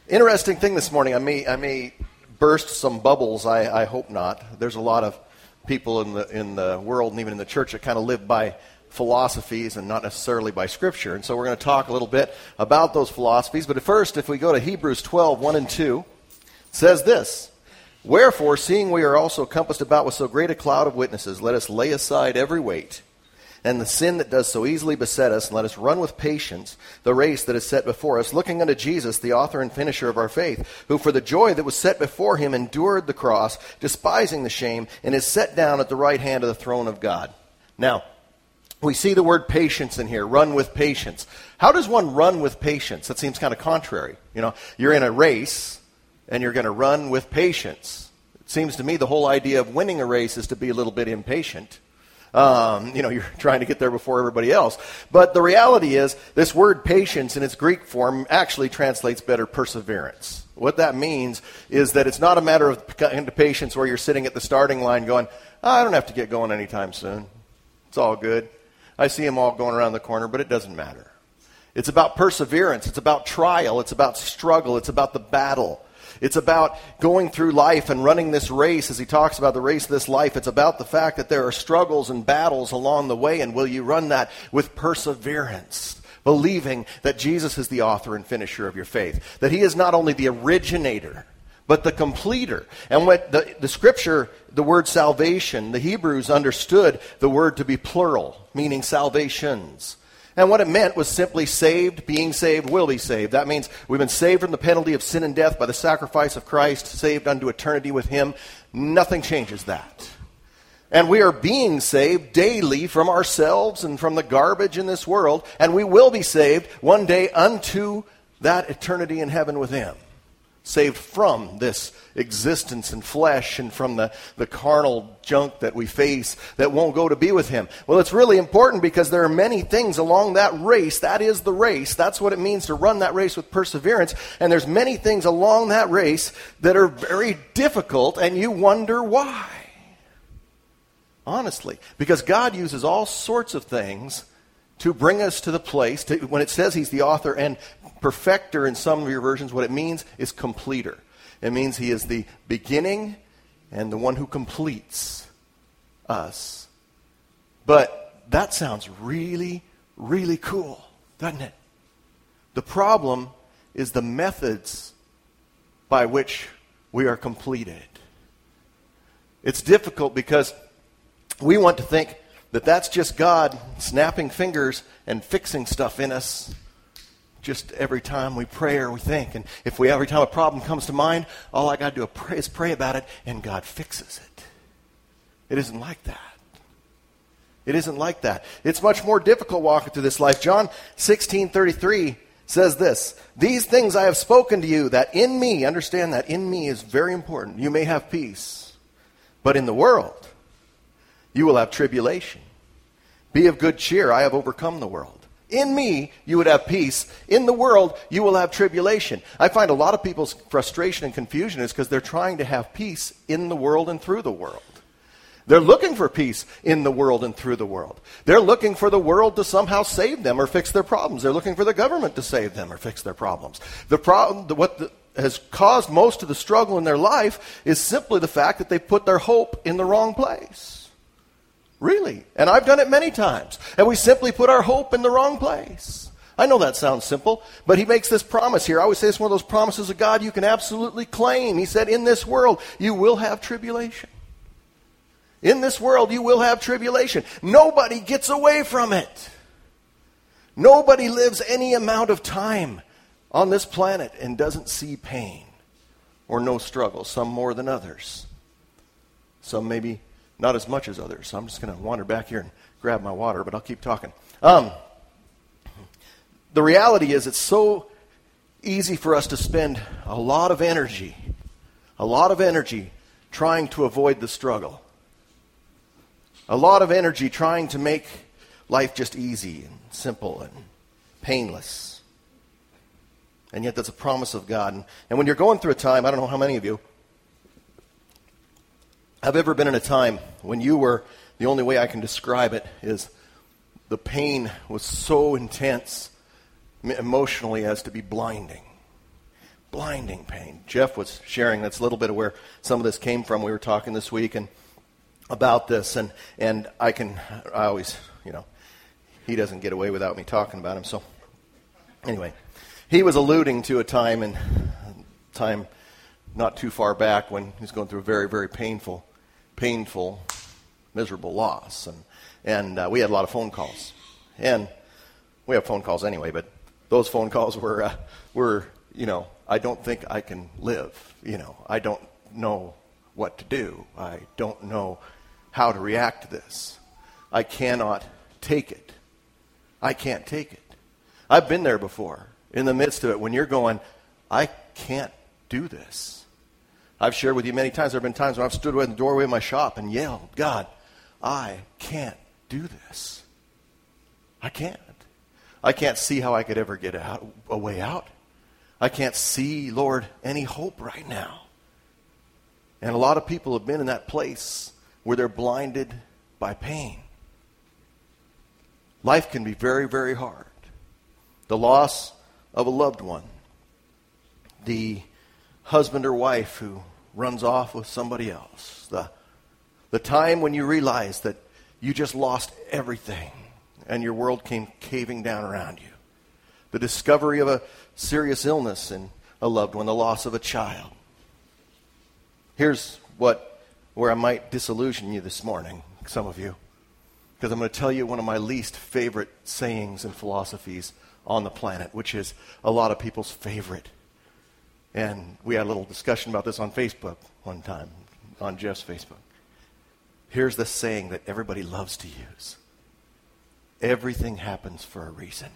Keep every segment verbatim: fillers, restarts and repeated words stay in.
Interesting thing this morning. I may I may burst some bubbles. I, I hope not. There's a lot of people in the in the world and even in the church that kind of live by philosophies and not necessarily by Scripture. And so we're going to talk a little bit about those philosophies. But first, if we go to Hebrews twelve, one and two, it says this: "Wherefore, seeing we are also compassed about with so great a cloud of witnesses, let us lay aside every weight and the sin that does so easily beset us, and let us run with patience the race that is set before us, looking unto Jesus, the author and finisher of our faith, who for the joy that was set before him endured the cross, despising the shame, and is set down at the right hand of the throne of God." Now, we see the word patience in here, run with patience. How does one run with patience? That seems kind of contrary. You know, you're in a race, and you're going to run with patience. It seems to me the whole idea of winning a race is to be a little bit impatient. Um, you know, you're trying to get there before everybody else. But the reality is, this word patience in its Greek form actually translates better perseverance. What that means is that it's not a matter of patience where you're sitting at the starting line going, oh, I don't have to get going anytime soon. It's all good. I see them all going around the corner, but it doesn't matter. It's about perseverance. It's about trial. It's about struggle. It's about the battle. It's about going through life and running this race. As he talks about the race of this life, it's about the fact that there are struggles and battles along the way, and will you run that with perseverance, believing that Jesus is the author and finisher of your faith, that he is not only the originator, but the completer. And what the, the scripture, the word salvation, the Hebrews understood the word to be plural, meaning salvations. And what it meant was simply saved, being saved, will be saved. That means we've been saved from the penalty of sin and death by the sacrifice of Christ, saved unto eternity with him. Nothing changes that. And we are being saved daily from ourselves and from the garbage in this world, and we will be saved one day unto that eternity in heaven with him. Saved from this existence and flesh and from the, the carnal junk that we face that won't go to be with him. Well, it's really important because there are many things along that race. That is the race. That's what it means to run that race with perseverance. And there's many things along that race that are very difficult, and you wonder why. Honestly. Because God uses all sorts of things to bring us to the place, to, when it says he's the author and perfecter in some of your versions, what it means is completer. It means he is the beginning and the one who completes us. But that sounds really, really cool, doesn't it? The problem is the methods by which we are completed. It's difficult because we want to think that that's just God snapping fingers and fixing stuff in us just every time we pray or we think. And if we every time a problem comes to mind, all I got to do is pray about it, and God fixes it. It isn't like that. It isn't like that. It's much more difficult walking through this life. John sixteen thirty-three says this: "These things I have spoken to you, that in me," understand that in me is very important, "you may have peace. But in the world you will have tribulation. Be of good cheer, I have overcome the world." In me, you would have peace. In the world, you will have tribulation. I find a lot of people's frustration and confusion is because they're trying to have peace in the world and through the world. They're looking for peace in the world and through the world. They're looking for the world to somehow save them or fix their problems. They're looking for the government to save them or fix their problems. The problem, what the, has caused most of the struggle in their life is simply the fact that they put their hope in the wrong place. Really. And I've done it many times. And we simply put our hope in the wrong place. I know that sounds simple, but he makes this promise here. I always say it's one of those promises of God you can absolutely claim. He said, in this world, you will have tribulation. In this world, you will have tribulation. Nobody gets away from it. Nobody lives any amount of time on this planet and doesn't see pain or no struggle, some more than others. Some maybe not as much as others. So I'm just going to wander back here and grab my water, but I'll keep talking. Um, the reality is it's so easy for us to spend a lot of energy, a lot of energy trying to avoid the struggle. A lot of energy trying to make life just easy and simple and painless. And yet that's a promise of God. And, and when you're going through a time, I don't know how many of you have ever been in a time when you were, the only way I can describe it is the pain was so intense emotionally as to be blinding. blinding pain. Jeff was sharing, that's a little bit of where some of this came from. We were talking this week and about this, and, and I can, I always, you know, he doesn't get away without me talking about him. So anyway, he was alluding to a time in time not too far back when he was going through a very, very painful, painful, miserable loss. And, and uh, we had a lot of phone calls. And we have phone calls anyway, but those phone calls were, uh, were, you know, I don't think I can live. You know, I don't know what to do. I don't know how to react to this. I cannot take it. I can't take it. I've been there before, in the midst of it, when you're going, I can't do this. I've shared with you many times, there have been times when I've stood in the doorway of my shop and yelled, God, I can't do this. I can't. I can't see how I could ever get out, a way out. I can't see, Lord, any hope right now. And a lot of people have been in that place where they're blinded by pain. Life can be very, very hard. The loss of a loved one. The husband or wife who runs off with somebody else. The, the time when you realize that you just lost everything and your world came caving down around you. The discovery of a serious illness in a loved one. The loss of a child. Here's what, where I might disillusion you this morning, some of you. Because I'm going to tell you one of my least favorite sayings and philosophies on the planet, which is a lot of people's favorite. And we had a little discussion about this on Facebook one time, on Jeff's Facebook. Here's the saying that everybody loves to use. Everything happens for a reason.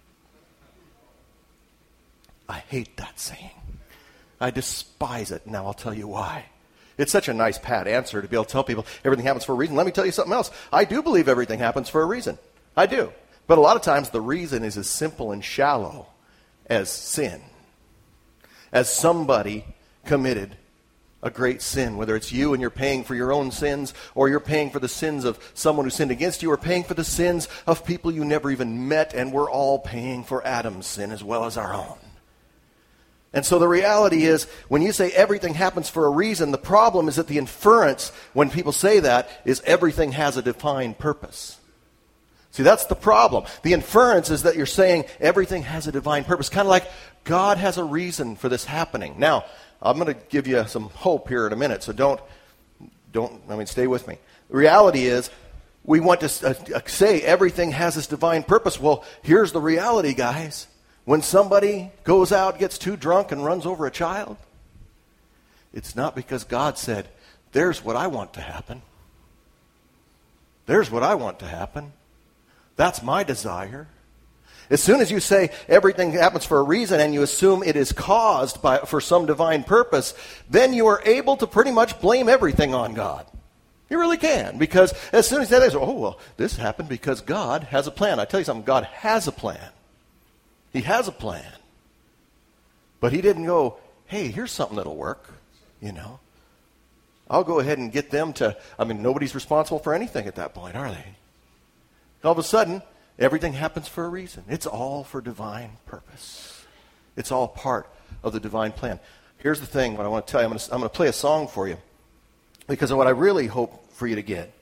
I hate that saying. I despise it. Now I'll tell you why. It's such a nice, pat answer to be able to tell people everything happens for a reason. Let me tell you something else. I do believe everything happens for a reason. I do. But a lot of times the reason is as simple and shallow as sin. As somebody committed a great sin, whether it's you and you're paying for your own sins, or you're paying for the sins of someone who sinned against you, or paying for the sins of people you never even met, and we're all paying for Adam's sin as well as our own. And so the reality is, when you say everything happens for a reason, the problem is that the inference, when people say that, is everything has a defined purpose. See, that's the problem. The inference is that you're saying everything has a divine purpose. Kind of like God has a reason for this happening. Now, I'm going to give you some hope here in a minute, so don't, don't, I mean, stay with me. The reality is, we want to uh, say everything has this divine purpose. Well, here's the reality, guys. When somebody goes out, gets too drunk, and runs over a child, it's not because God said, there's what I want to happen. There's what I want to happen. That's my desire. As soon as you say everything happens for a reason and you assume it is caused by for some divine purpose, then you are able to pretty much blame everything on God. You really can. Because as soon as that is, oh, well, this happened because God has a plan. I tell you something, God has a plan. He has a plan. But he didn't go, hey, here's something that'll work, you know. I'll go ahead and get them to, I mean, nobody's responsible for anything at that point, are they? All of a sudden, everything happens for a reason. It's all for divine purpose. It's all part of the divine plan. Here's the thing, what I want to tell you. I'm going to, I'm going to play a song for you. Because of what I really hope for you to get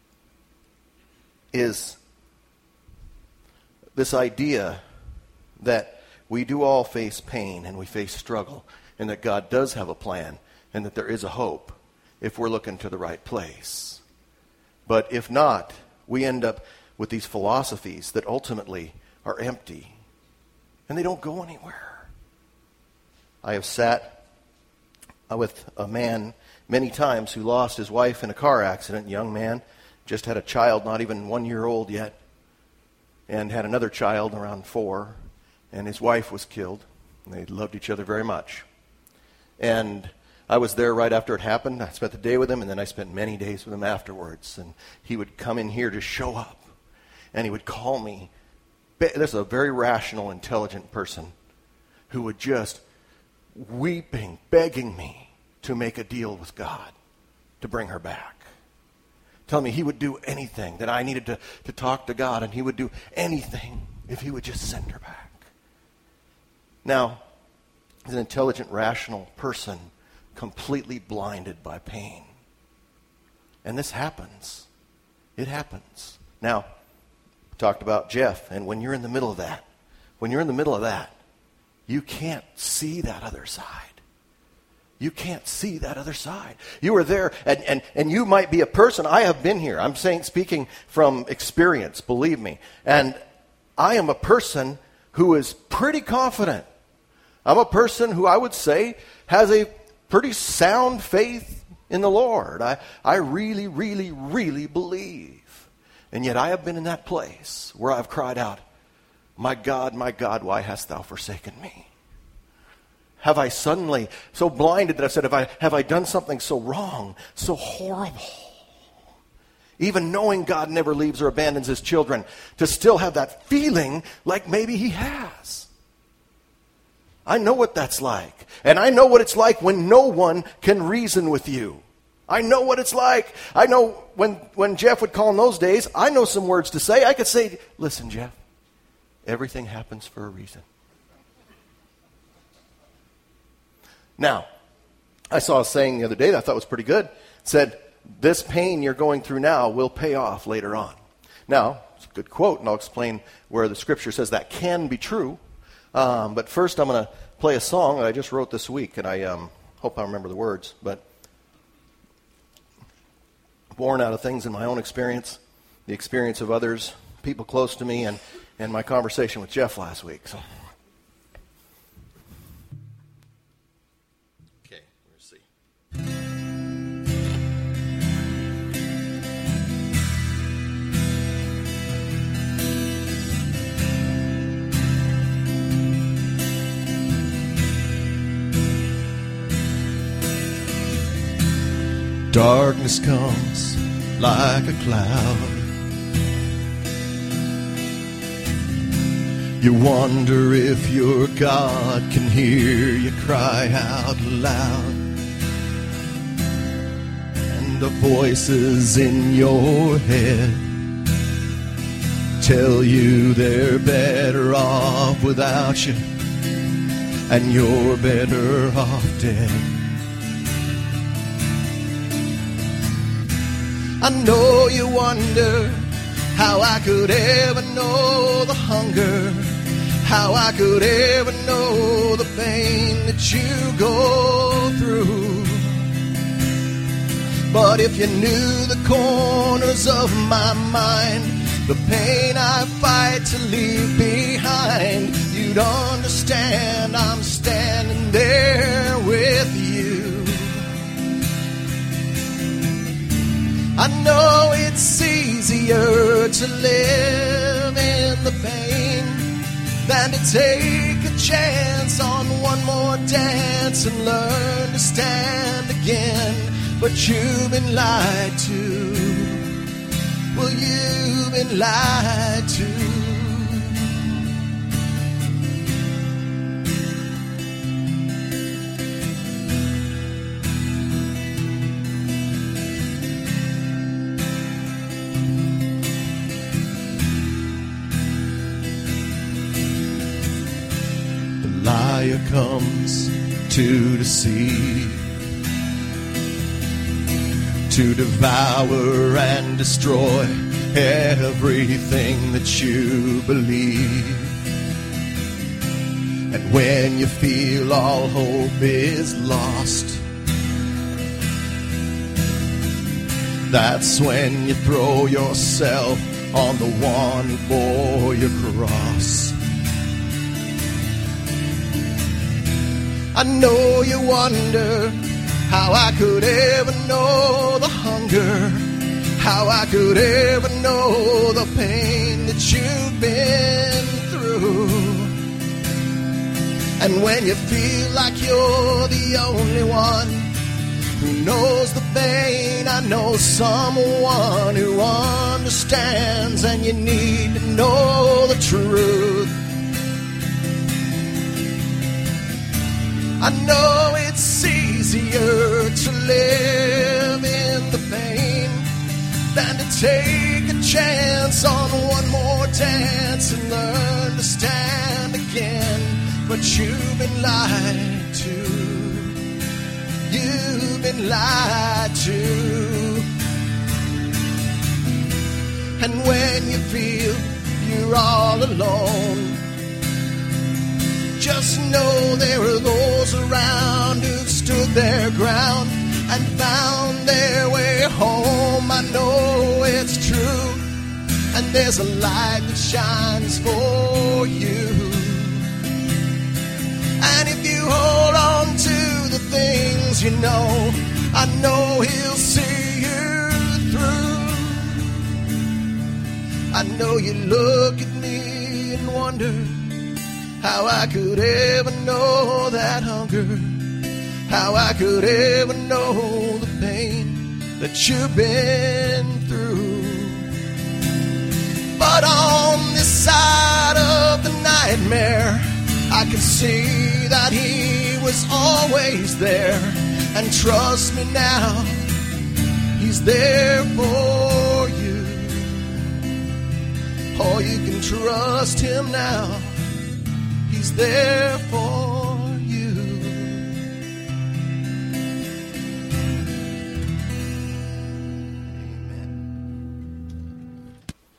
is this idea that we do all face pain and we face struggle, and that God does have a plan, and that there is a hope if we're looking to the right place. But if not, we end up with these philosophies that ultimately are empty, and they don't go anywhere. I have sat with a man many times who lost his wife in a car accident, a young man, just had a child not even one year old yet, and had another child around four, and his wife was killed. And they loved each other very much. And I was there right after it happened. I spent the day with him, and then I spent many days with him afterwards. And he would come in here to show up. And he would call me. This is a very rational, intelligent person who would just weeping, begging me to make a deal with God to bring her back. Tell me he would do anything, that I needed to, to talk to God, and he would do anything if he would just send her back. Now, is an intelligent, rational person completely blinded by pain. And this happens. It happens. Now, we talked about Jeff, and when you're in the middle of that, when you're in the middle of that, you can't see that other side. You can't see that other side. You are there, and, and, and you might be a person. I have been here. I'm saying, speaking from experience, believe me. And I am a person who is pretty confident. I'm a person who I would say has a pretty sound faith in the Lord. I, I really, really, really believe. And yet I have been in that place where I've cried out, my God, my God, why hast thou forsaken me? Have I suddenly so blinded that I've said, have I, have I done something so wrong, so horrible? Even knowing God never leaves or abandons his children, to still have that feeling like maybe he has. I know what that's like. And I know what it's like when no one can reason with you. I know what it's like. I know when, when Jeff would call in those days, I know some words to say. I could say, listen, Jeff, everything happens for a reason. Now, I saw a saying the other day that I thought was pretty good. It said, this pain you're going through now will pay off later on. Now, it's a good quote, and I'll explain where the scripture says that can be true. Um, but first, I'm going to play a song that I just wrote this week, and I um, hope I remember the words. But born out of things in my own experience, the experience of others, people close to me, and, and my conversation with Jeff last week. So. Okay, let's see. Darkness comes like a cloud. You wonder if your God can hear you cry out loud. And the voices in your head tell you they're better off without you, and you're better off dead. I know you wonder how I could ever know the hunger, how I could ever know the pain that you go through. But if you knew the corners of my mind, the pain I fight to leave behind, you'd understand I'm standing there with you. I know it's easier to live in the pain than to take a chance on one more dance and learn to stand again. But you've been lied to. Well, you've been lied to. Liar comes to deceive, to devour and destroy everything that you believe. And when you feel all hope is lost, that's when you throw yourself on the one who bore your cross. I know you wonder how I could ever know the hunger, how I could ever know the pain that you've been through. And when you feel like you're the only one who knows the pain, I know someone who understands, and you need to know the truth. I know it's easier to live in the pain than to take a chance on one more dance and learn to stand again. But you've been lied. to. You've been lied to. And when you feel you're all alone, just know there are those around who've stood their ground and found their way home. I know it's true, and there's a light that shines for you. And if you hold on to the things you know, I know he'll see you through. I know you look at me and wonder how I could ever know that hunger, how I could ever know the pain that you've been through. But on this side of the nightmare, I can see that he was always there. And trust me now, he's there for you. Oh, you can trust him now. He's there for you. Amen.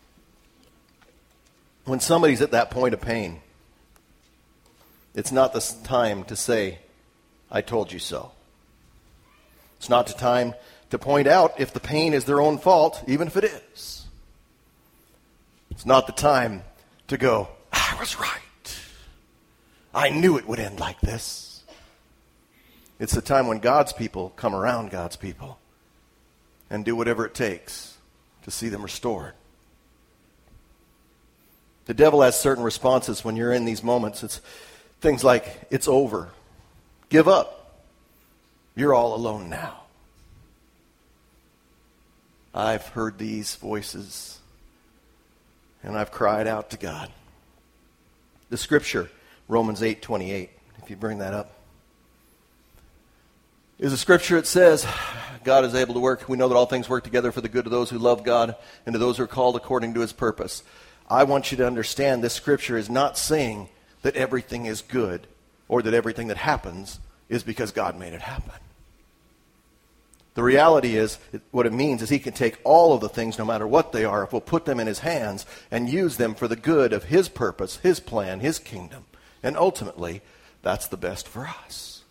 When somebody's at that point of pain, it's not the time to say, I told you so. It's not the time to point out if the pain is their own fault, even if it is. It's not the time to go, I was right. I knew it would end like this. It's the time when God's people come around God's people and do whatever it takes to see them restored. The devil has certain responses when you're in these moments. It's things like, it's over. Give up. You're all alone now. I've heard these voices, and I've cried out to God. The scripture, Romans eight twenty-eight, if you bring that up, is a scripture that says, God is able to work. We know that all things work together for the good of those who love God and to those who are called according to his purpose. I want you to understand this scripture is not saying that everything is good or that everything that happens is because God made it happen. The reality is, what it means is he can take all of the things, no matter what they are, if we'll put them in his hands and use them for the good of his purpose, his plan, his kingdom. And ultimately, that's the best for us.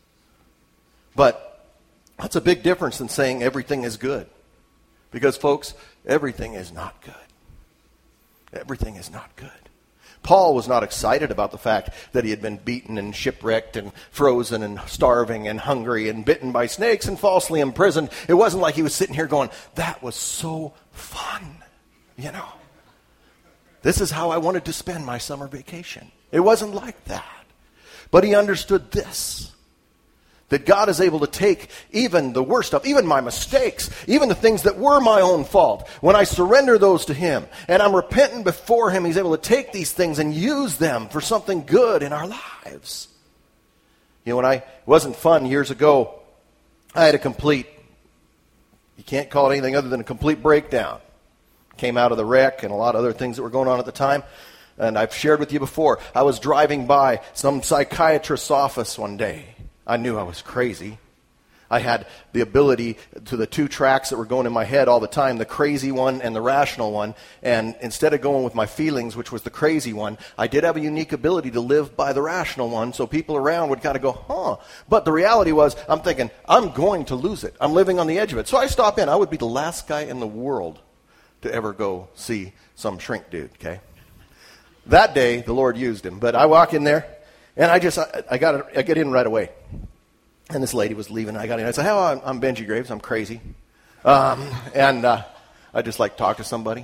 But that's a big difference than saying everything is good. Because, folks, everything is not good. Everything is not good. Paul was not excited about the fact that he had been beaten and shipwrecked and frozen and starving and hungry and bitten by snakes and falsely imprisoned. It wasn't like he was sitting here going, that was so fun, you know. This is how I wanted to spend my summer vacation. It wasn't like that. But he understood this, that God is able to take even the worst stuff, even my mistakes, even the things that were my own fault. When I surrender those to him and I'm repentant before him, he's able to take these things and use them for something good in our lives. You know, when I, it wasn't fun years ago, I had a complete, you can't call it anything other than a complete breakdown. Came out of the wreck and a lot of other things that were going on at the time. And I've shared with you before, I was driving by some psychiatrist's office one day. I knew I was crazy. I had the ability to the two tracks that were going in my head all the time, the crazy one and the rational one. And instead of going with my feelings, which was the crazy one, I did have a unique ability to live by the rational one, so people around would kind of go, huh. But the reality was, I'm thinking, I'm going to lose it. I'm living on the edge of it. So I stop in. I would be the last guy in the world to ever go see some shrink dude, okay? That day, the Lord used him. But I walk in there, and I just, I, I got, I get in right away. And this lady was leaving. I got in. I said, "Hello, I'm, I'm Benji Graves. I'm crazy." Um, and uh, I just like talk to somebody.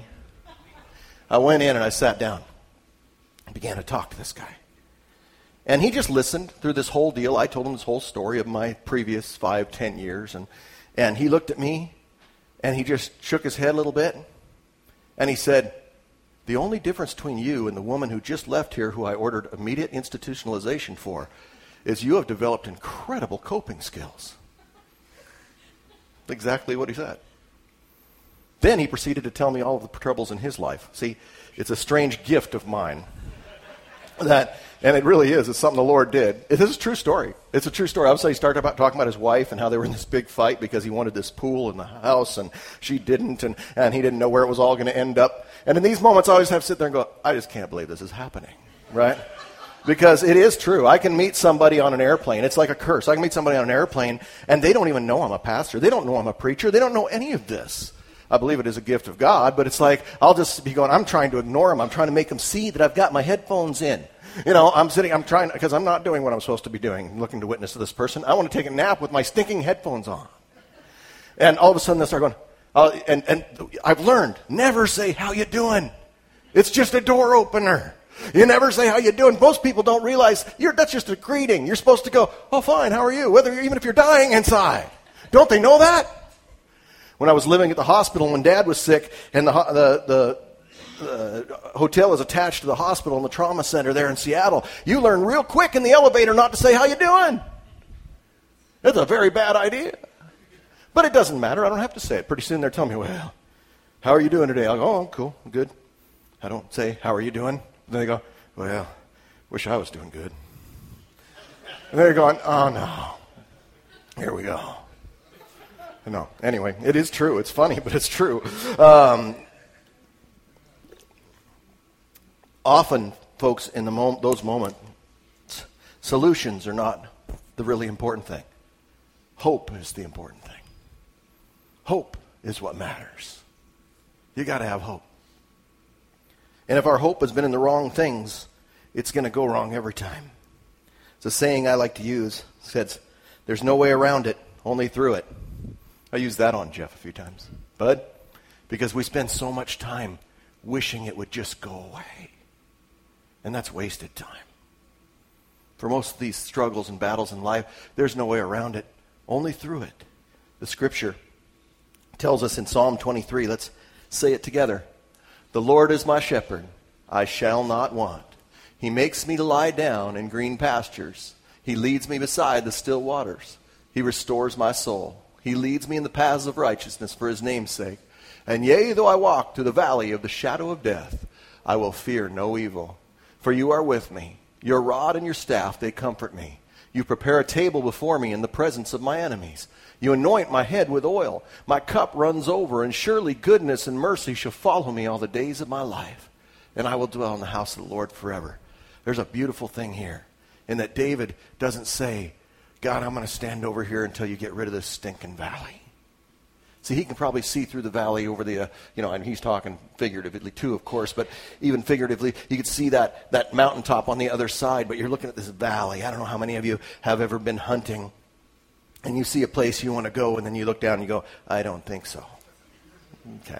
I went in and I sat down. I began to talk to this guy. And he just listened through this whole deal. I told him this whole story of my previous five, ten years. And, and he looked at me, and he just shook his head a little bit. And he said, "The only difference between you and the woman who just left here, who I ordered immediate institutionalization for, is you have developed incredible coping skills." Exactly what he said. Then he proceeded to tell me all of the troubles in his life. See, it's a strange gift of mine that, and it really is. It's something the Lord did. It is a true story. It's a true story. Obviously, he started about talking about his wife and how they were in this big fight because he wanted this pool in the house and she didn't, and, and he didn't know where it was all going to end up. And in these moments, I always have to sit there and go, I just can't believe this is happening, right? Because it is true. I can meet somebody on an airplane. It's like a curse. I can meet somebody on an airplane, and they don't even know I'm a pastor. They don't know I'm a preacher. They don't know any of this. I believe it is a gift of God, but it's like I'll just be going, I'm trying to ignore them. I'm trying to make them see that I've got my headphones in. You know, I'm sitting, I'm trying, because I'm not doing what I'm supposed to be doing, looking to witness to this person. I want to take a nap with my stinking headphones on. And all of a sudden they start going, uh, and, and I've learned, never say, how you doing? It's just a door opener. You never say, how you doing? Most people don't realize you're, that's just a greeting. You're supposed to go, oh, fine, how are you? Whether you're, even if you're dying inside. Don't they know that? When I was living at the hospital when Dad was sick, and the the, the uh, hotel is attached to the hospital and the trauma center there in Seattle, you learn real quick in the elevator not to say, how you doing? That's a very bad idea. But it doesn't matter. I don't have to say it. Pretty soon they're telling me, well, how are you doing today? I'll go, oh, I'm cool, I'm good. I don't say, how are you doing? Then they go, well, wish I was doing good. And they're going, oh, no. Here we go. No, anyway, it is true. It's funny, but it's true. Um, often, folks, in the mom- those moments, solutions are not the really important thing. Hope is the important thing. Hope is what matters. You got to have hope. And if our hope has been in the wrong things, it's going to go wrong every time. It's a saying I like to use. It says, there's no way around it, only through it. I used that on Jeff a few times. Bud, because we spend so much time wishing it would just go away. And that's wasted time. For most of these struggles and battles in life, there's no way around it, only through it. The scripture tells us in Psalm twenty-three, let's say it together. The Lord is my shepherd, I shall not want. He makes me to lie down in green pastures. He leads me beside the still waters. He restores my soul. He leads me in the paths of righteousness for his name's sake. And yea, though I walk through the valley of the shadow of death, I will fear no evil. For you are with me. Your rod and your staff, they comfort me. You prepare a table before me in the presence of my enemies. You anoint my head with oil. My cup runs over, and surely goodness and mercy shall follow me all the days of my life. And I will dwell in the house of the Lord forever. There's a beautiful thing here, in that David doesn't say, God, I'm going to stand over here until you get rid of this stinking valley. See, he can probably see through the valley over the, uh, you know, and he's talking figuratively too, of course, but even figuratively, you could see that, that mountaintop on the other side, but you're looking at this valley. I don't know how many of you have ever been hunting, and you see a place you want to go, and then you look down and you go, I don't think so. Okay.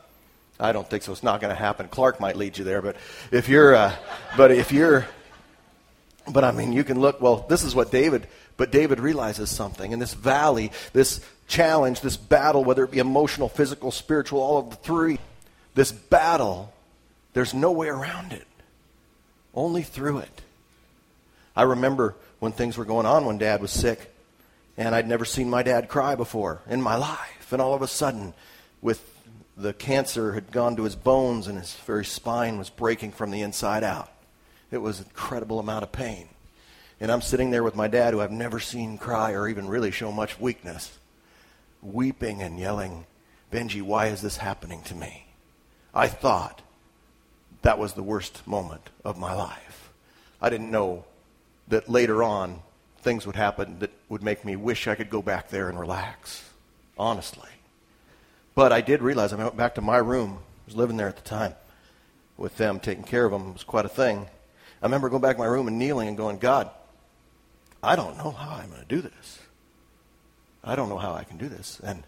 I don't think so. It's not going to happen. Clark might lead you there, but if you're, uh, but if you're, but I mean, you can look, well, this is what David... But David realizes something. In this valley, this challenge, this battle, whether it be emotional, physical, spiritual, all of the three, this battle, there's no way around it. Only through it. I remember when things were going on when Dad was sick, and I'd never seen my dad cry before in my life. And all of a sudden, with the cancer had gone to his bones and his very spine was breaking from the inside out. It was an incredible amount of pain. And I'm sitting there with my dad, who I've never seen cry or even really show much weakness, weeping and yelling, Benji, why is this happening to me? I thought that was the worst moment of my life. I didn't know that later on things would happen that would make me wish I could go back there and relax, honestly. But I did realize, I went back to my room. I was living there at the time with them, taking care of them. It was quite a thing. I remember going back to my room and kneeling and going, God, I don't know how I'm going to do this. I don't know how I can do this. And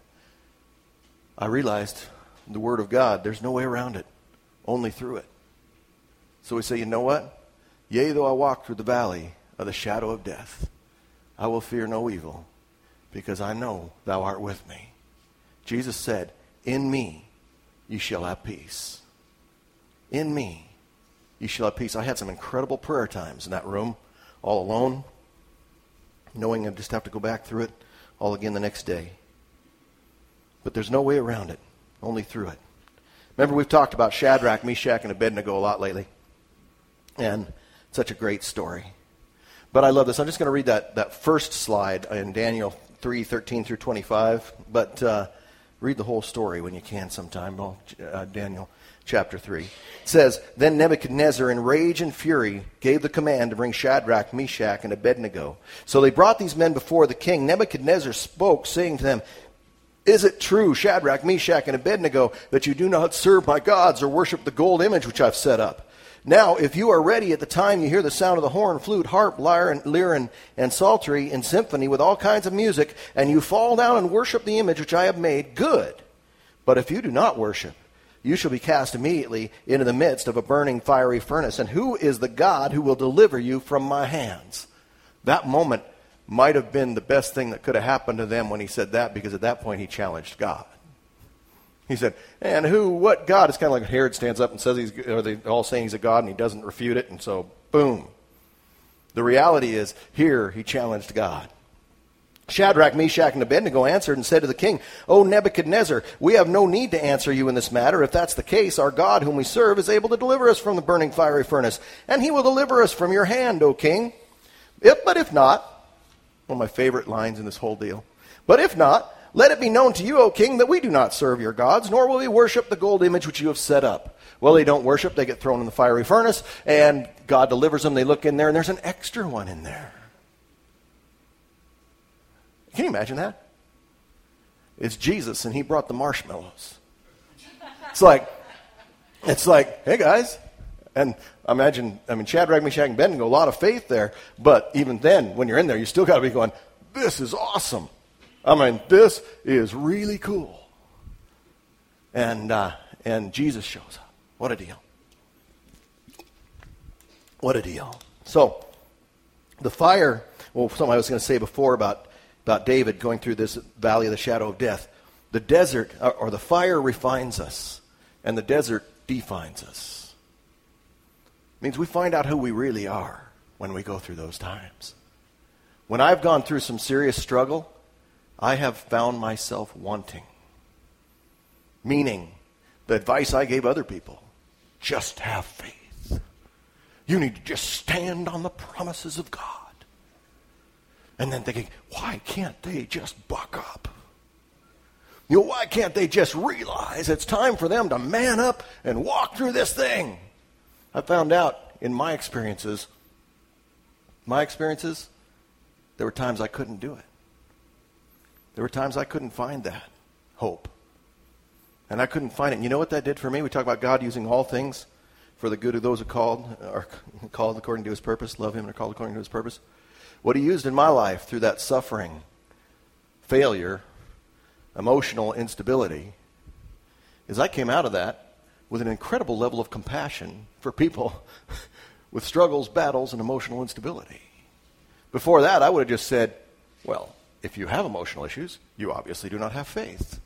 I realized the Word of God, there's no way around it, only through it. So we say, you know what? Yea, though I walk through the valley of the shadow of death, I will fear no evil, because I know thou art with me. Jesus said, in me ye shall have peace. In me ye shall have peace. I had some incredible prayer times in that room, all alone, knowing I just have to go back through it all again the next day. But there's no way around it, only through it. Remember, we've talked about Shadrach, Meshach, and Abednego a lot lately. And Such a great story. But I love this. I'm just going to read that, that first slide in Daniel three, thirteen through twenty-five. But uh, read the whole story when you can sometime. Well, uh, Daniel chapter three. It says, Then Nebuchadnezzar, in rage and fury, gave the command to bring Shadrach, Meshach, and Abednego. So they brought these men before the king. Nebuchadnezzar spoke, saying to them, Is it true, Shadrach, Meshach, and Abednego, that you do not serve my gods or worship the gold image which I've set up? Now, if you are ready at the time you hear the sound of the horn, flute, harp, lyre, and lyre, and, and psaltery, and symphony with all kinds of music, and you fall down and worship the image which I have made, good. But if you do not worship, you shall be cast immediately into the midst of a burning fiery furnace. And who is the God who will deliver you from my hands? That moment might have been the best thing that could have happened to them when he said that, because at that point he challenged God. He said, and who, what God? It's kind of like Herod stands up and says he's, or they all saying he's a God, and he doesn't refute it, and so, boom. The reality is, here he challenged God. Shadrach, Meshach, and Abednego answered and said to the king, O Nebuchadnezzar, we have no need to answer you in this matter. If that's the case, our God whom we serve is able to deliver us from the burning fiery furnace, and he will deliver us from your hand, O king. If, but if not, one of my favorite lines in this whole deal, but if not, let it be known to you, O king, that we do not serve your gods, nor will we worship the gold image which you have set up. Well, they don't worship. They get thrown in the fiery furnace, and God delivers them. They look in there, and there's an extra one in there. Can you imagine that? It's Jesus, and he brought the marshmallows. It's like, it's like, hey, guys. And imagine, I mean, Shadrach, Meshach, and Abednego, a lot of faith there. But even then, when you're in there, you still got to be going, this is awesome. I mean, this is really cool. And uh, and Jesus shows up. What a deal. What a deal. So, the fire, well, something I was going to say before about, about David going through this valley of the shadow of death. The desert, or, or the fire refines us, and the desert defines us. It means we find out who we really are when we go through those times. When I've gone through some serious struggle, I have found myself wanting. Meaning, the advice I gave other people, just have faith. You need to just stand on the promises of God. And then thinking, why can't they just buck up? You know, why can't they just realize it's time for them to man up and walk through this thing? I found out in my experiences, my experiences, there were times I couldn't do it. There were times I couldn't find that hope. And I couldn't find it. And you know what that did for me? We talk about God using all things for the good of those who called, are called according to his purpose, love him and are called according to his purpose. What he used in my life through that suffering, failure, emotional instability, is I came out of that with an incredible level of compassion for people with struggles, battles, and emotional instability. Before that, I would have just said, well, if you have emotional issues, you obviously do not have faith.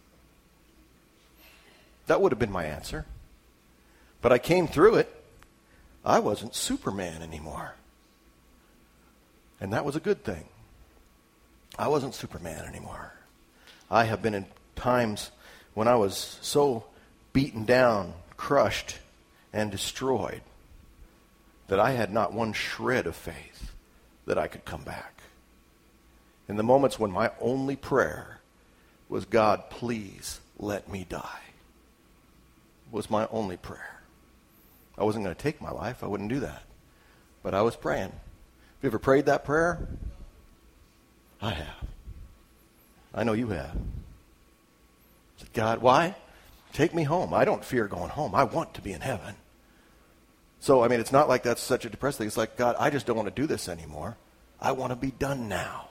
That would have been my answer. But I came through it. I wasn't Superman anymore. And that was a good thing. I wasn't Superman anymore. I have been in times when I was so beaten down, crushed, and destroyed that I had not one shred of faith that I could come back. In the moments when my only prayer was, God, please let me die, was my only prayer. I wasn't going to take my life. I wouldn't do that. But I was praying. Have you ever prayed that prayer? I have. I know you have. I said, God, why? Take me home. I don't fear going home. I want to be in heaven. So, I mean, it's not like that's such a depressing thing. It's like, God, I just don't want to do this anymore. I want to be done now.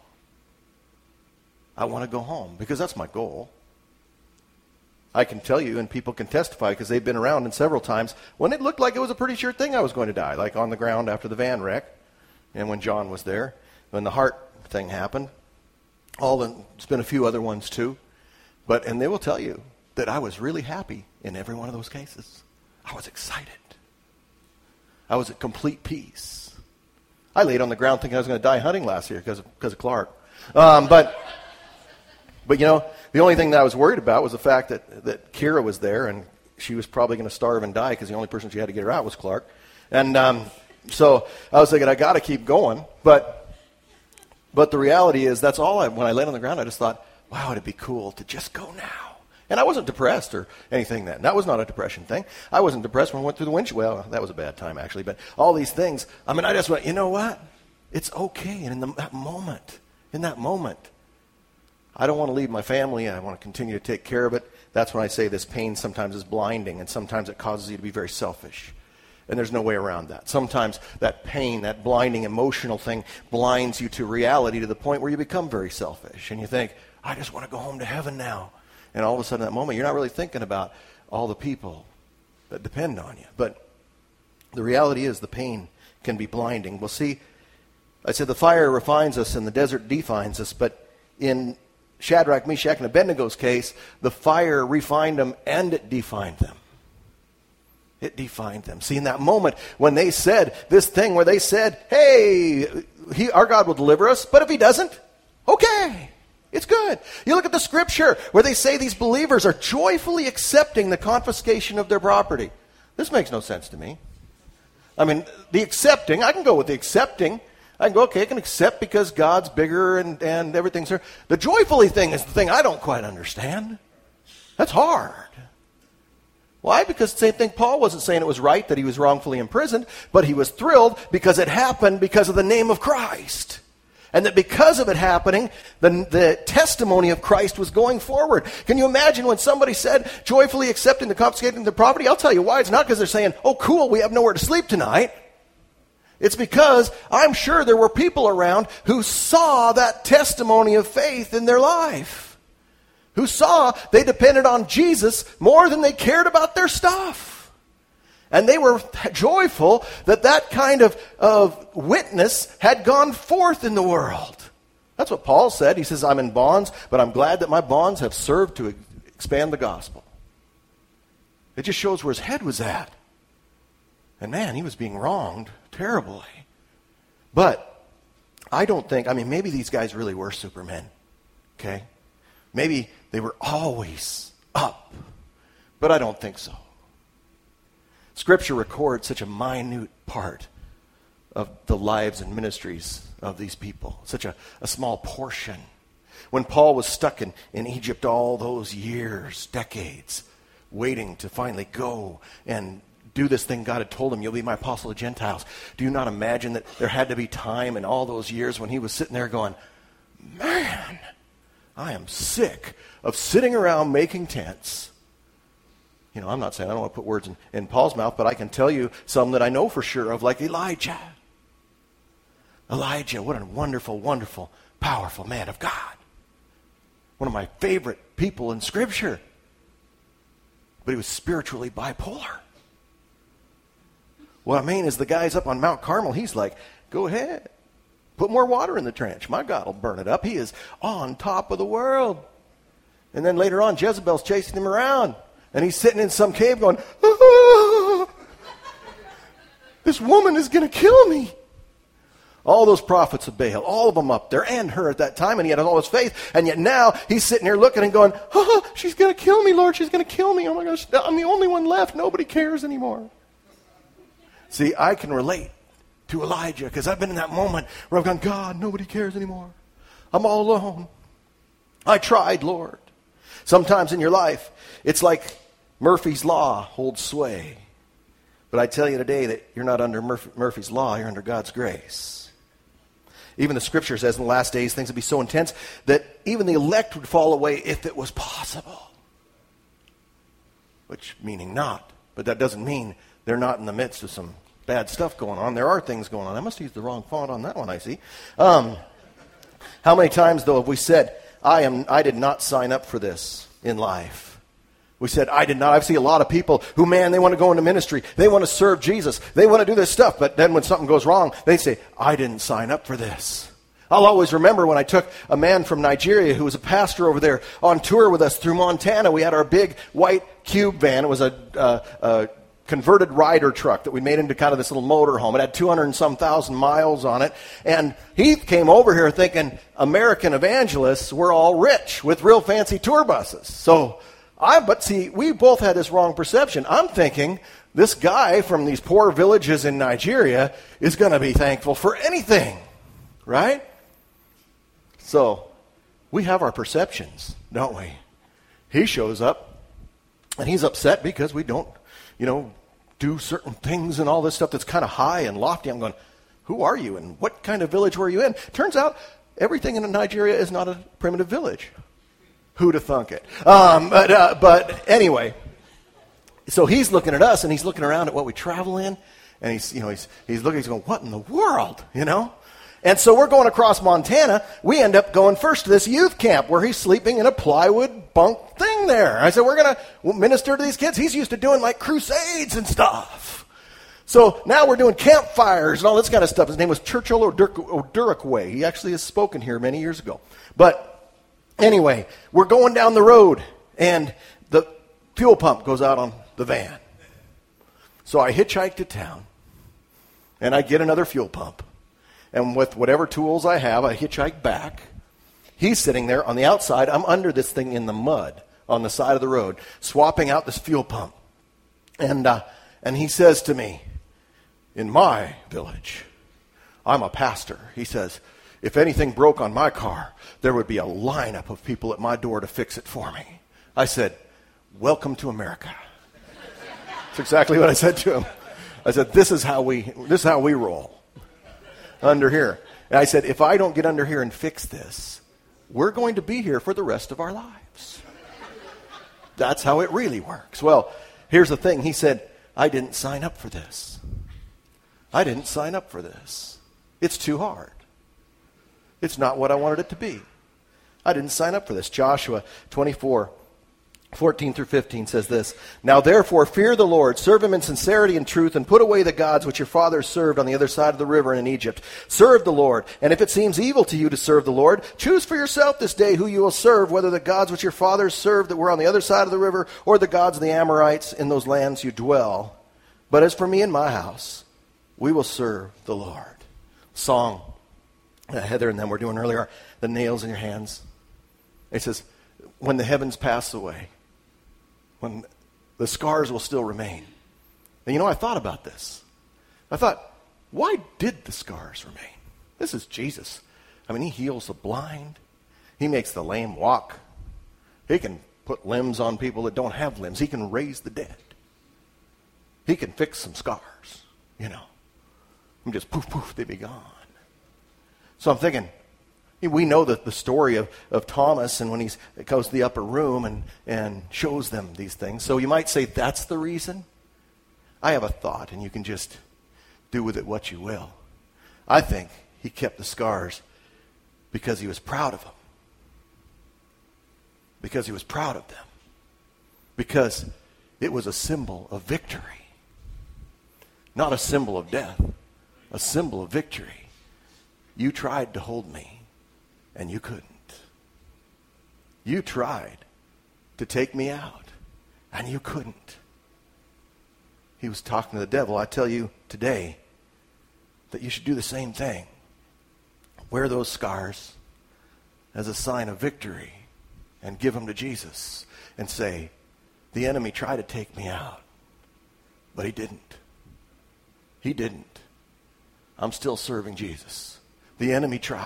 I want to go home because that's my goal. I can tell you, and people can testify because they've been around and several times, when it looked like it was a pretty sure thing I was going to die, like on the ground after the van wreck, and when John was there, when the heart thing happened. All the, it's been a few other ones too. But, and they will tell you that I was really happy in every one of those cases. I was excited. I was at complete peace. I laid on the ground thinking I was going to die hunting last year because of, because of Clark. Um, but, but you know, the only thing that I was worried about was the fact that, that Kira was there, and she was probably going to starve and die because the only person she had to get her out was Clark. And um, So I was thinking, I got to keep going. But but the reality is, that's all I, when I laid on the ground, I just thought, wow, it'd be cool to just go now. And I wasn't depressed or anything then. That was not a depression thing. I wasn't depressed when I went through the windshield. Well, that was a bad time, actually. But all these things, I mean, I just went, you know what? It's okay. And in the, that moment, in that moment, I don't want to leave my family. I want to continue to take care of it. That's when I say this pain sometimes is blinding, and sometimes it causes you to be very selfish. And there's no way around that. Sometimes that pain, that blinding emotional thing, blinds you to reality to the point where you become very selfish. And you think, I just want to go home to heaven now. And all of a sudden, that moment, you're not really thinking about all the people that depend on you. But the reality is, the pain can be blinding. Well, see, I said the fire refines us and the desert defines us. But in Shadrach, Meshach, and Abednego's case, the fire refined them and it defined them. It defined them. See, in that moment when they said this thing where they said, hey, he, our God will deliver us, but if he doesn't, okay, it's good. You look at the scripture where they say these believers are joyfully accepting the confiscation of their property. This makes no sense to me. I mean, the accepting, I can go with the accepting. I can go, okay, I can accept because God's bigger and, and everything's there. The joyfully thing is the thing I don't quite understand. That's hard. Why? Because the same thing, Paul wasn't saying it was right that he was wrongfully imprisoned, but he was thrilled because it happened because of the name of Christ. And that because of it happening, the, the testimony of Christ was going forward. Can you imagine when somebody said, joyfully accepting the confiscation of the property? I'll tell you why. It's not because they're saying, oh, cool, we have nowhere to sleep tonight. It's because I'm sure there were people around who saw that testimony of faith in their life. Who saw they depended on Jesus more than they cared about their stuff. And they were joyful that that kind of, of witness had gone forth in the world. That's what Paul said. He says, I'm in bonds, but I'm glad that my bonds have served to expand the gospel. It just shows where his head was at. And man, he was being wronged terribly. But I don't think, I mean, maybe these guys really were supermen. Okay? Maybe they were always up. But I don't think so. Scripture records such a minute part of the lives and ministries of these people. Such a, a small portion. When Paul was stuck in, in Egypt all those years, decades, waiting to finally go and do this thing God had told him, you'll be my apostle to Gentiles. Do you not imagine that there had to be time in all those years when he was sitting there going, man, I am sick of sitting around making tents. You know, I'm not saying, I don't want to put words in, in Paul's mouth, but I can tell you some that I know for sure of, like Elijah. Elijah, what a wonderful, wonderful, powerful man of God. One of my favorite people in Scripture. But he was spiritually bipolar. What I mean is the guy's up on Mount Carmel, he's like, go ahead. Put more water in the trench. My God will burn it up. He is on top of the world. And then later on, Jezebel's chasing him around. And he's sitting in some cave going, ah, this woman is going to kill me. All those prophets of Baal, all of them up there, and her at that time, and he had all his faith. And yet now he's sitting here looking and going, ah, she's going to kill me, Lord. She's going to kill me. Oh my gosh, I'm the only one left. Nobody cares anymore. See, I can relate to Elijah because I've been in that moment where I've gone, God, nobody cares anymore. I'm all alone. I tried, Lord. Sometimes in your life, it's like Murphy's Law holds sway. But I tell you today that you're not under Murphy, Murphy's Law, you're under God's grace. Even the Scripture says in the last days things would be so intense that even the elect would fall away if it was possible. Which meaning not. But that doesn't mean they're not in the midst of some bad stuff going on. There are things going on. I must have used the wrong font on that one, I see. Um, how many times, though, have we said, I am, I did not sign up for this in life? We said, I did not. I see a lot of people who, man, they want to go into ministry. They want to serve Jesus. They want to do this stuff. But then when something goes wrong, they say, I didn't sign up for this. I'll always remember when I took a man from Nigeria who was a pastor over there on tour with us through Montana. We had our big white cube van. It was a, uh, a converted rider truck that we made into kind of this little motor home. It had two hundred and some thousand miles on it. And he came over here thinking American evangelists were all rich with real fancy tour buses. So I, but see, we both had this wrong perception. I'm thinking this guy from these poor villages in Nigeria is going to be thankful for anything, right? So we have our perceptions, don't we? He shows up, and he's upset because we don't, you know, do certain things and all this stuff that's kind of high and lofty. I'm going, who are you, and what kind of village were you in? Turns out everything in Nigeria is not a primitive village. Who'd have thunk it? Um, but, uh, but anyway, so he's looking at us, and he's looking around at what we travel in, and he's, you know, he's, he's looking, he's going, what in the world, you know? And so we're going across Montana. We end up going first to this youth camp where he's sleeping in a plywood bunk thing there. I said, we're going to minister to these kids. He's used to doing like crusades and stuff. So now we're doing campfires and all this kind of stuff. His name was Churchill Odurikwe. He actually has spoken here many years ago. But anyway, we're going down the road, and the fuel pump goes out on the van. So I hitchhike to town, and I get another fuel pump. And with whatever tools I have, I hitchhike back. He's sitting there on the outside. I'm under this thing in the mud on the side of the road, swapping out this fuel pump. And uh, and he says to me, in my village, I'm a pastor. He says, if anything broke on my car, there would be a lineup of people at my door to fix it for me. I said, welcome to America. That's exactly what I said to him. I said, this is how we, this is how we roll under here. And I said, if I don't get under here and fix this, we're going to be here for the rest of our lives. That's how it really works. Well, here's the thing. He said, I didn't sign up for this. I didn't sign up for this. It's too hard. It's not what I wanted it to be. I didn't sign up for this. Joshua twenty-four, fourteen through fifteen says this. Now therefore fear the Lord, serve him in sincerity and truth, and put away the gods which your fathers served on the other side of the river and in Egypt. Serve the Lord, and if it seems evil to you to serve the Lord, choose for yourself this day who you will serve, whether the gods which your fathers served that were on the other side of the river, or the gods of the Amorites in those lands you dwell. But as for me and my house, we will serve the Lord. Song uh, Heather and them were doing earlier, the nails in your hands. It says, when the heavens pass away, when the scars will still remain. And you know, I thought about this. I thought, why did the scars remain? This is Jesus. I mean, he heals the blind. He makes the lame walk. He can put limbs on people that don't have limbs. He can raise the dead. He can fix some scars, you know. And just poof, poof, they be gone. So I'm thinking, we know the, the story of, of Thomas and when he goes to the upper room and, and shows them these things. So you might say that's the reason. I have a thought, and you can just do with it what you will. I think he kept the scars because he was proud of them. Because he was proud of them. Because it was a symbol of victory. Not a symbol of death. A symbol of victory. You tried to hold me, and you couldn't. You tried to take me out, and you couldn't. He was talking to the devil. I tell you today that you should do the same thing. Wear those scars as a sign of victory and give them to Jesus and say, the enemy tried to take me out, but he didn't. He didn't. I'm still serving Jesus. The enemy tried.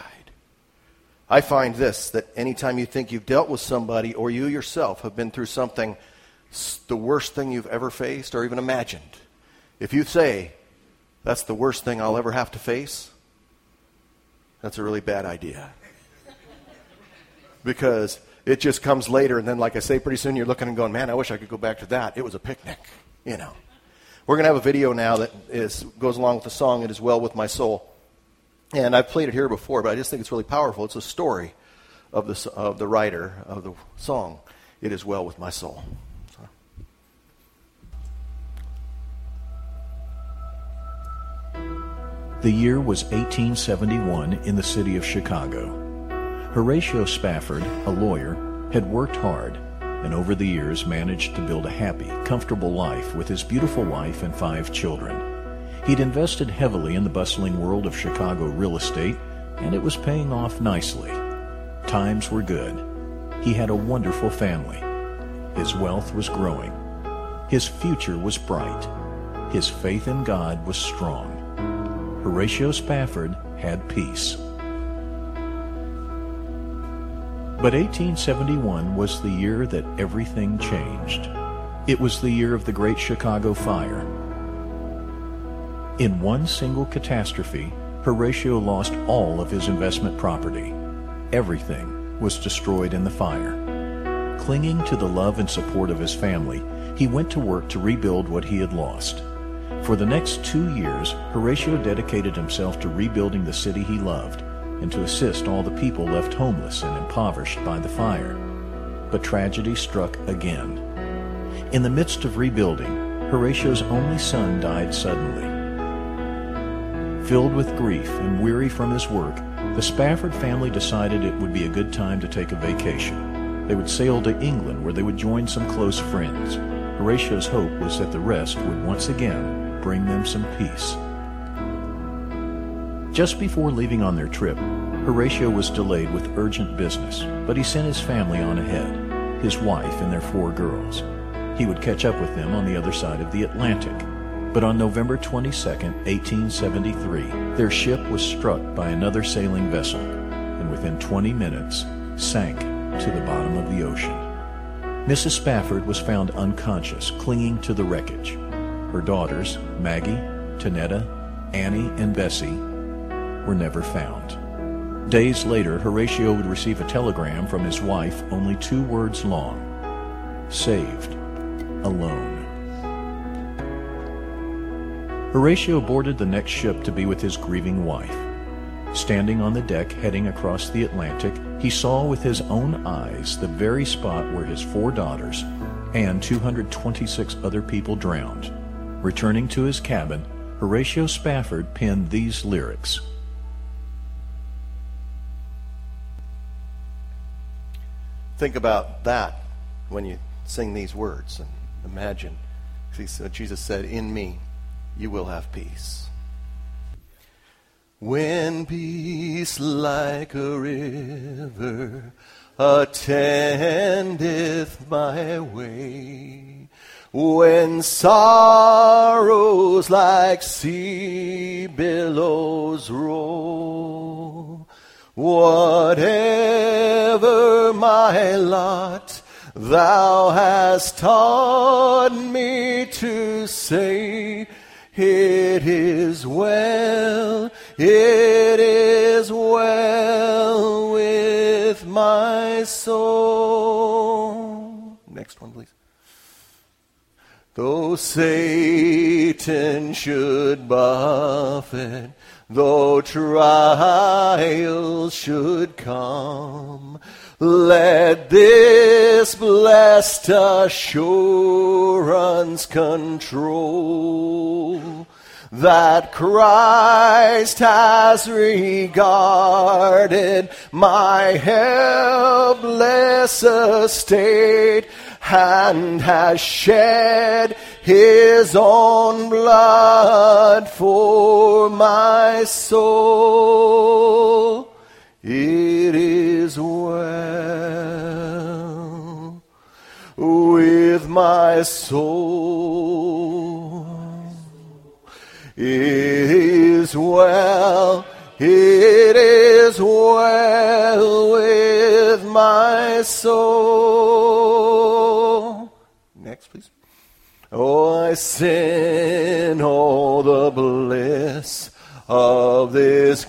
I find this, that anytime you think you've dealt with somebody or you yourself have been through something, the worst thing you've ever faced or even imagined, if you say, that's the worst thing I'll ever have to face, that's a really bad idea. Because it just comes later, and then, like I say, pretty soon you're looking and going, man, I wish I could go back to that. It was a picnic, you know. We're going to have a video now that is goes along with the song, It Is Well With My Soul. And I've played it here before, but I just think it's really powerful. It's a story of the, of the writer of the song, It Is Well With My Soul. The year was eighteen seventy-one in the city of Chicago. Horatio Spafford, a lawyer, had worked hard and over the years managed to build a happy, comfortable life with his beautiful wife and five children. He'd invested heavily in the bustling world of Chicago real estate, and it was paying off nicely. Times were good. He had a wonderful family. His wealth was growing. His future was bright. His faith in God was strong. Horatio Spafford had peace. But eighteen seventy-one was the year that everything changed. It was the year of the Great Chicago Fire. In one single catastrophe, Horatio lost all of his investment property. Everything was destroyed in the fire. Clinging to the love and support of his family, he went to work to rebuild what he had lost. For the next two years, Horatio dedicated himself to rebuilding the city he loved and to assist all the people left homeless and impoverished by the fire. But tragedy struck again. In the midst of rebuilding, Horatio's only son died suddenly. Filled with grief and weary from his work, the Spafford family decided it would be a good time to take a vacation. They would sail to England, where they would join some close friends. Horatio's hope was that the rest would once again bring them some peace. Just before leaving on their trip, Horatio was delayed with urgent business, but he sent his family on ahead, his wife and their four girls. He would catch up with them on the other side of the Atlantic. But on November twenty-second, eighteen seventy-three, their ship was struck by another sailing vessel, and within twenty minutes sank to the bottom of the ocean. Missus Spafford was found unconscious, clinging to the wreckage. Her daughters, Maggie, Tanetta, Annie, and Bessie, were never found. Days later, Horatio would receive a telegram from his wife, only two words long: saved, alone. Horatio boarded the next ship to be with his grieving wife. Standing on the deck heading across the Atlantic, he saw with his own eyes the very spot where his four daughters and two hundred twenty-six other people drowned. Returning to his cabin, Horatio Spafford penned these lyrics. Think about that when you sing these words and imagine. Jesus said, "In me you will have peace." When peace like a river attendeth my way, when sorrows like sea billows roll, whatever my lot, thou hast taught me to say, it is well, it is well with my soul. Next one, please. Though Satan should buffet, though trials should come, let this blessed assurance control, that Christ has regarded my helpless estate and has shed his own blood for my soul. It is well with my soul. It is well, it is well with my soul. Next, please. Oh, I sin, oh, the bliss of this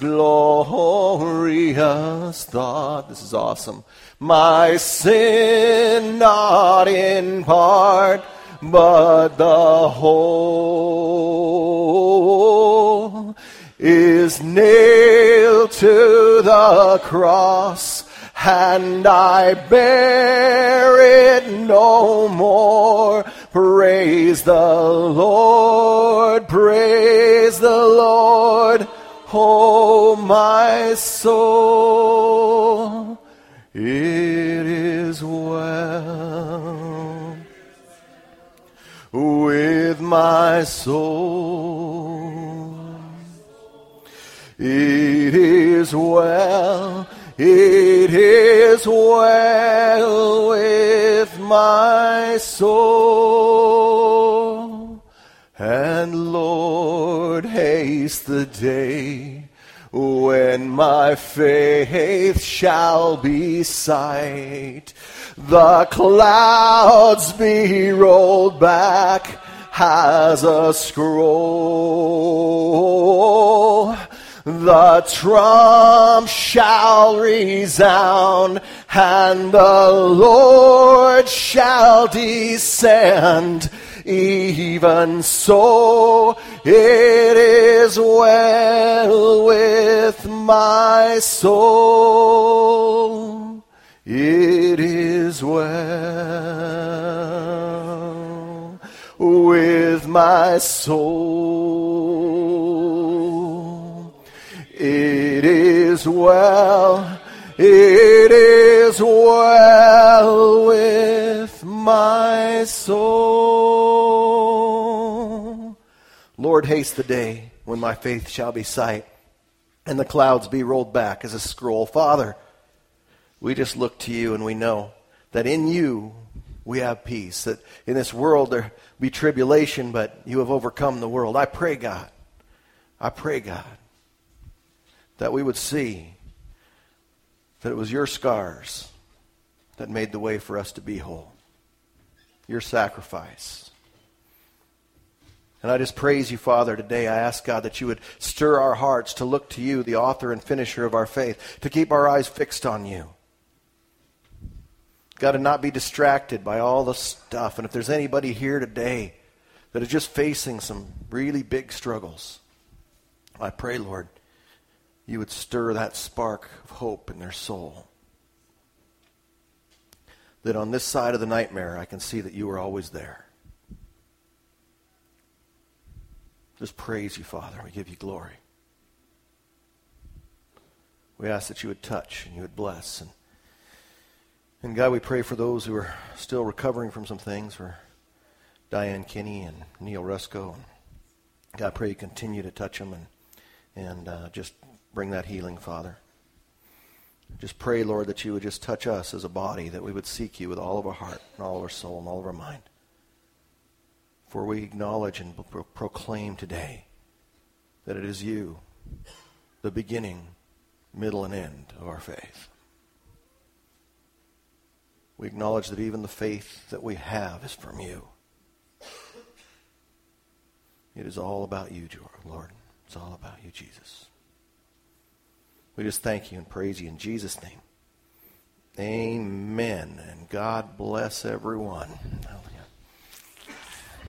glorious thought. This is awesome. My sin not in part, but the whole is nailed to the cross, and I bear it no more. Praise the Lord, praise the Lord, oh my soul. It is well with my soul. It is well, it is well with my soul. And Lord, haste the day when my faith shall be sight. The clouds be rolled back as a scroll. The trump shall resound, and the Lord shall descend. Even so, it is well with my soul. It is well with my soul. It is well, it is well with my soul. Lord, haste the day when my faith shall be sight, and the clouds be rolled back as a scroll. Father, we just look to you, and we know that in you we have peace, that in this world there be tribulation, but you have overcome the world. I pray, God, I pray, God, that we would see that it was your scars that made the way for us to be whole. Your sacrifice. And I just praise you, Father, today. I ask, God, that you would stir our hearts to look to you, the author and finisher of our faith, to keep our eyes fixed on you. God, to not be distracted by all the stuff. And if there's anybody here today that is just facing some really big struggles, I pray, Lord, you would stir that spark of hope in their soul. That on this side of the nightmare, I can see that you are always there. Just praise you, Father. We give you glory. We ask that you would touch and you would bless. And, and God, we pray for those who are still recovering from some things, for Diane Kinney and Neil Rusko. And God, I pray you continue to touch them and, and uh, just bring that healing, Father. Just pray, Lord, that you would just touch us as a body, that we would seek you with all of our heart and all of our soul and all of our mind. For we acknowledge and pro- proclaim today that it is you, the beginning, middle, and end of our faith. We acknowledge that even the faith that we have is from you. It is all about you, Lord. It's all about you, Jesus. We just thank you and praise you in Jesus' name. Amen. And God bless everyone.